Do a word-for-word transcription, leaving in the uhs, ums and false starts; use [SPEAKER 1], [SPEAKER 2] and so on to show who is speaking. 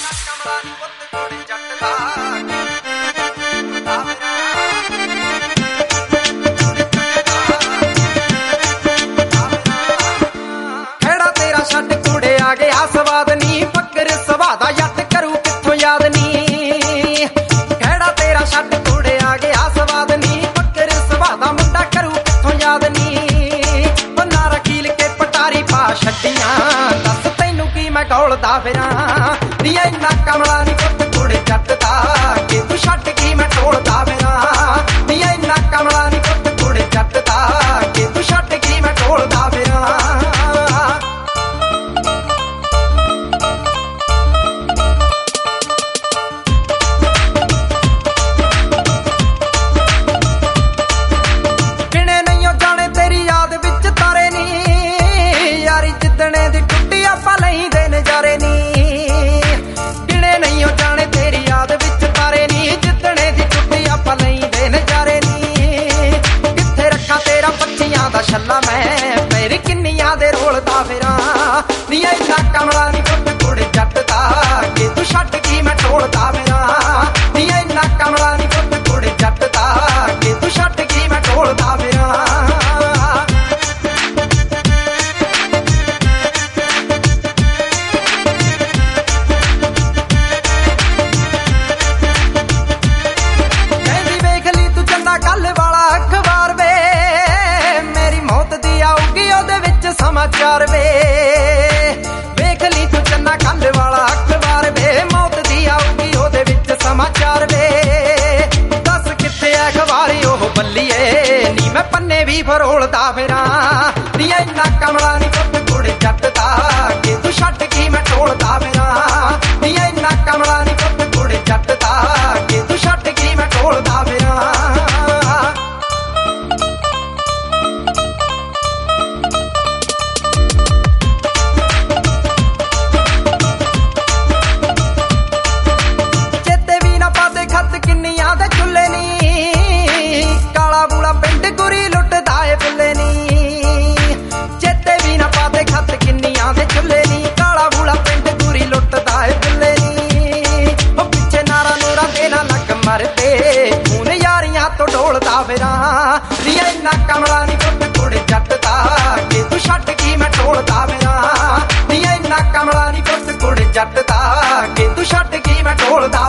[SPEAKER 1] ਸਵਾਦ ਨੀ ਫੱਕਰ ਸੁਭਾ ਦਾ ਜੱਟ ਕਰੂ ਕਿੱਥੋਂ ਯਾਦ ਨੀ ਖਹਿੜਾ ਤੇਰਾ ਛੱਡ ਕੁੜੇ ਆ ਗਿਆ ਸਵਾਦ ਨੀ ਫੱਕਰ ਸੁਭਾ ਦਾ ਮੁੰਡਾ ਕਰੂ ਕਿੱਥੋਂ ਯਾਦ ਨੀ ਉਹ ਨਾ ਰਖੀਲ ਕੇ ਪਟਾਰੀ ਪਾ ਛੱਡੀਆਂ ਦੱਸ ਤੈਨੂੰ ਕੀ ਮੈਂ ਗੌਲਦਾ ਫਿਰਾਂ ਨੀ ਇੰਨਾ ਕਮਲਾ ਨੀ ਪੁੱਤ ਕੁੜੇ ਜੱਟ ਦਾ ਕਿ ਤੂੰ ਛੱਡ ਕੀ ਮੈਂ ਢੋਲਦਾ ਫਿਰਾਂ ਨੀ ਇੰਨਾ ਕਮਲਾ ਨੀ ਪੁੱਤ ਕੁੜੇ ਜੱਟ ਦਾ ਕਿ ਤੂੰ ਛੱਡ ਕੀ ਮੈਂ ਢੋਲਦਾ ਫਿਰਾਂ ਛੱਲਾ ਮੈਂ ਪੈਰ ਕਿੰਨੀਆਂ ਦੇ ਰੋਲਦਾ ਫਿਰਾਂ ਨੀ ਇੰਨਾ ਕਮਲਾ ਨੀ ਪੁੱਤ ਕੁੜੇ ਜੱਟ ਦਾ ਕਿ ਤੂੰ ਛੱਡ ਕੀ ਮੈਂ ਢੋਲਦਾ ਫਿਰਾਂ ਨੀ ਇੰਨਾ ਕਮਲਾ ਨੀ ਪੁੱਤ ਕੁੜੇ ਜੱਟ ਦਾ ਕਿ ਤੂੰ ਛੱਡ ਕੀ ਮੈਂ ਢੋਲਦਾ ਫਿਰਾਂ ਕਹਿੰਦੀ ਵੇਖ ਲਈ ਤੂੰ ਚੰਦਾ ਕੱਲ ਵਾਲਾ ਅਖਬਾਰ ਵੇ ਸਮਾਚਾਰ ਵੇ ਵੇਖ ਲਈ ਤੂੰ ਚੰਨਾ ਕੱਲ ਵਾਲਾ ਅਖਬਾਰ ਵੇ ਮੌਤ ਦੀ ਆਊਗੀ ਉਹਦੇ ਵਿੱਚ ਸਮਾਚਾਰ ਵੇ ਦੱਸ ਕਿੱਥੇ ਐ ਅਖਬਾਰ ਉਹ ਬੱਲੀਏ ਨੀ ਮੈਂ ਪੰਨੇ ਵੀ ਫਰੋਲਦਾ ਫਿਰਾਂ ਨੀ ਇੰਨਾ ਕਮਲਾ ਨੀ ਪੁੱਤ ਕੁੜੇ ਜੱਟ ਦਾ ਕਿ ਤੂੰ ਛੱਡ ਕੀ ਮੈਂ ਢੋਲਦਾ ਫਿਰਾਂ ਨੀ ਇੰਨਾ ਕਮਲਾ ਨੀ ਪੁੱਤ ਕੁੜੇ ਜੱਟ ਦਾ ਕਿ ਤੂੰ ਛੱਡ ਕੀ ਮੈਂ ਢੋਲਦਾ ਫਿਰਾਂ ਕਿੰਨੀਆਂ ਦੇ ਚੁੱਲੇ ਨੀ ਕਾਲਾ ਬੂਲਾ ਪਿੰਡ ਗੁਰੀ ਲੁੱਟਦਾ ਏ ਬੁੱਲੇ ਨੀ ਚੇਤੇ ਵੀ ਨਾ ਪਾਦੇ ਖੱਤ ਕਿੰਨੀਆਂ ਦੇ ਚੁੱਲੇ ਨੀ ਕਾਲਾ ਬੂਲਾ ਪਿੰਡ ਗੁਰੀ ਲੁੱਟਦਾ ਏ ਬੁੱਲੇ ਨੀ ਉਹ ਪਿੱਛੇ ਨਾਰਾ ਨੂਰਾ ਦੇ ਨਾ ਲੱਗ ਮਰਦੇ ਹੁਣ ਯਾਰੀਆਂ ਤੋਂ ਢੋਲਦਾ ਫਿਰਾਂ ਨੀ ਇੰਨਾ ਕਮਲਾ ਨੀ ਪੁੱਤ ਕੁੜੇ ਜੱਟ ਦਾ ਕਿ ਤੂੰ ਛੱਡ ਕੀ ਮੈਂ ਢੋਲਦਾ ਫਿਰਾਂ ਨੀ ਇੰਨਾ ਕਮਲਾ ਨੀ ਪੁੱਤ ਕੁੜੇ ਜੱਟ ਦਾ ਕਿ ਤੂੰ ਛੱਡ ਕੀ ਮੈਂ ਢੋਲਦਾ